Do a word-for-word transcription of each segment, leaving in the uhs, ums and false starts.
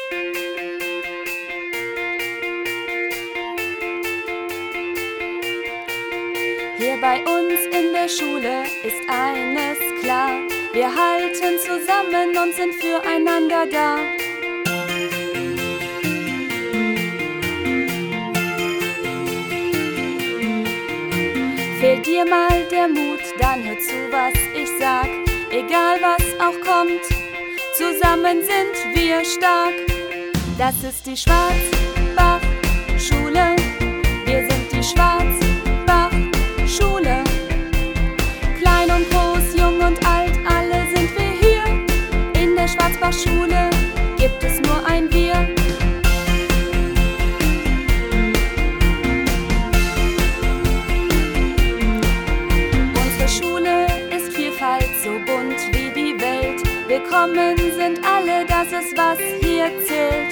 Hier bei uns in der Schule ist eines klar: wir halten zusammen und sind füreinander da. Fehlt dir mal der Mut, dann hör zu, was ich sag. Egal was auch kommt, zusammen sind wir stark. Das ist die Schwarzbach-Schule. Wir sind die Schwarzbach-Schule. Klein und groß, jung und alt, alle sind wir hier. In der Schwarzbach-Schule gibt es nur ein Wir. Unsere Schule ist Vielfalt, so bunt wie die Welt. Willkommen sind alle, das ist, was hier zählt.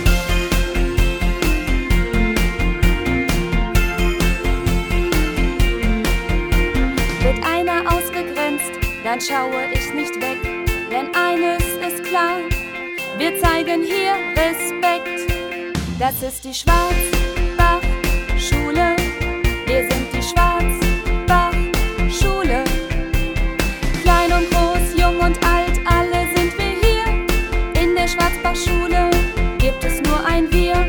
Wird einer ausgegrenzt, dann schaue ich nicht weg, denn eines ist klar: wir zeigen hier Respekt. Das ist die Schwarzbach-Schule. Wir sind die Schwarzbach-Schule. Klein und groß, jung und alt, alle sind wir hier. In der Schwarzbach-Schule gibt es nur ein Wir.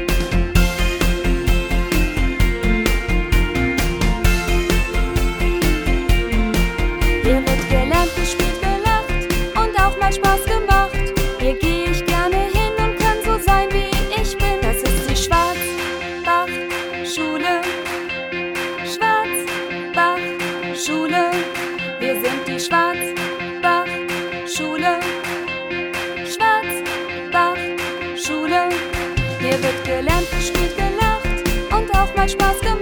Hier wird gelernt, gespielt, gelacht und auch mal Spaß gemacht. Hier gehe ich gerne hin und kann so sein, wie ich bin. Das ist die Schwarzbach-Schule. Schwarzbach-Schule. Wir sind die Schwarzbach-Schule. Schwarzbach-Schule. Hier wird gelernt, gespielt, gelacht und auch mal Spaß gemacht.